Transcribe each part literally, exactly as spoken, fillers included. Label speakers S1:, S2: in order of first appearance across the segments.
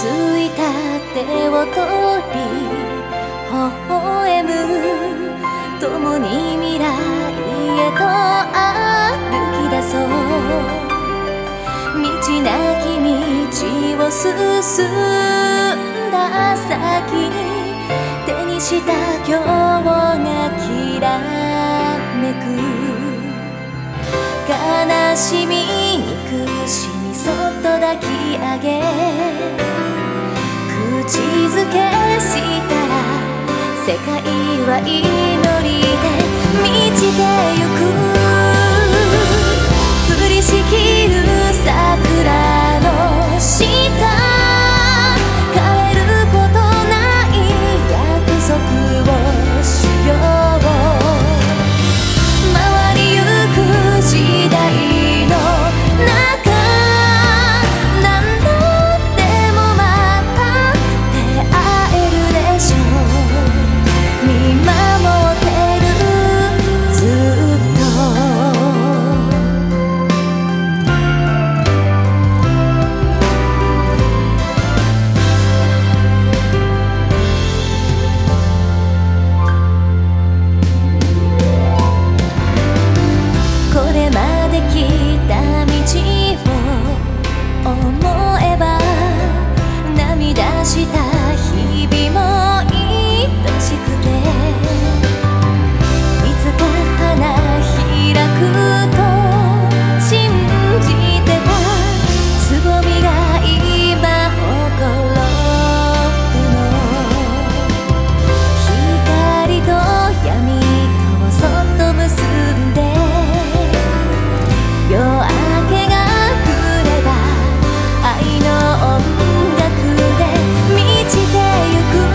S1: いた手を取り微笑む、共に未来へと歩き出そう。道なき道を進んだ先に手にした今日がきらめく。悲しみ憎しみそっと抱き上げ、口づけしたら世界は祈りで満ちてゆく。降りしきる桜の下、変えることない約束をしよう。回りゆく時代の中、何度でもまた出会えるでしょう。見守ってるずっと。これまで来た道を思えば、涙した日々も愛しくて、いつか花開くと信じてたつぼみが今ほころぶの。光と闇とをそっと結んで、夜明けが来れば愛の音楽で満ちてゆく。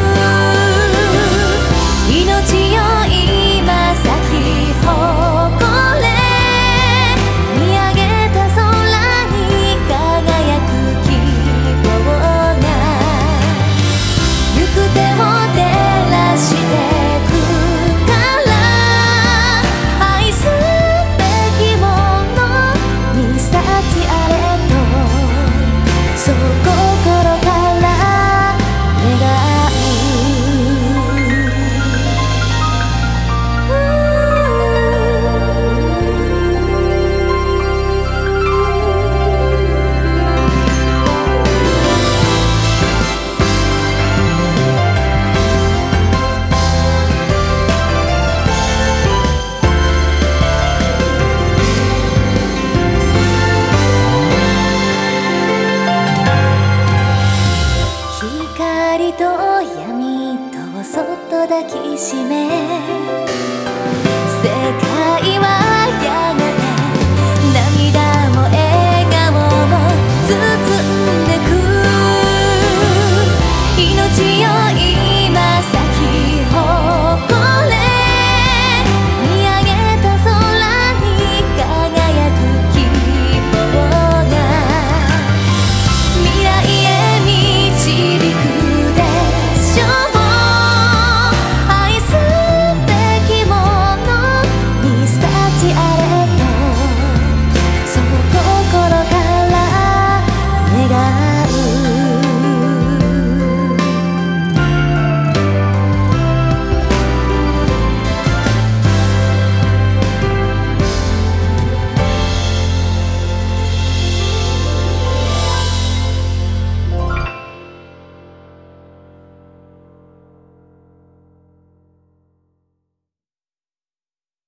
S1: 命よ今咲き誇れ、見上げた空に輝く希望が、行く手を照らしてくから、愛すべきものに幸あれと、そう心から願う。光と闇とをそっと抱きしめ、世界は